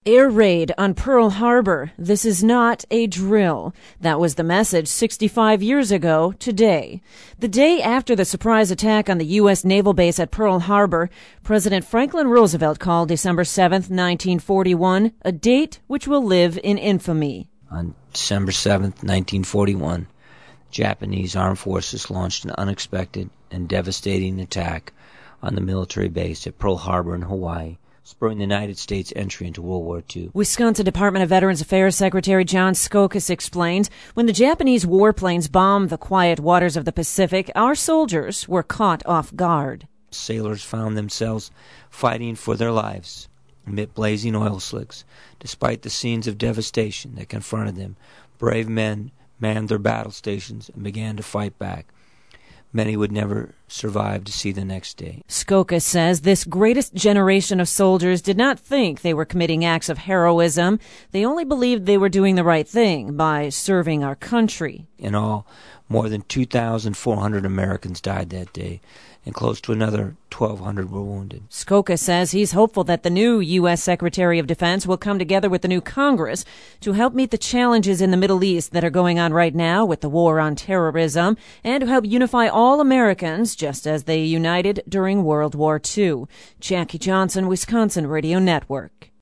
Air raid on Pearl Harbor. This is not a drill. That was the message 65 years ago today. The day after the surprise attack on the U.S. naval base at Pearl Harbor, President Franklin Roosevelt called December 7th, 1941, a date which will live in infamy. On December 7th, 1941, Japanese armed forces launched an unexpected and devastating attack on the military base at Pearl Harbor in Hawaii, spurring the United States' entry into World War II. Wisconsin Department of Veterans Affairs Secretary John Skokas explains, when the Japanese warplanes bombed the quiet waters of the Pacific, our soldiers were caught off guard. Sailors found themselves fighting for their lives amid blazing oil slicks. Despite the scenes of devastation that confronted them, brave men manned their battle stations and began to fight back. Many would never survive to see the next day. Skokas says this greatest generation of soldiers did not think they were committing acts of heroism. They only believed they were doing the right thing by serving our country. In all, more than 2,400 Americans died that day, and close to another 1,200 were wounded. Skokas says he's hopeful that the new U.S. Secretary of Defense will come together with the new Congress to help meet the challenges in the Middle East that are going on right now with the war on terrorism, and to help unify all Americans just as they united during World War II. Jackie Johnson, Wisconsin Radio Network.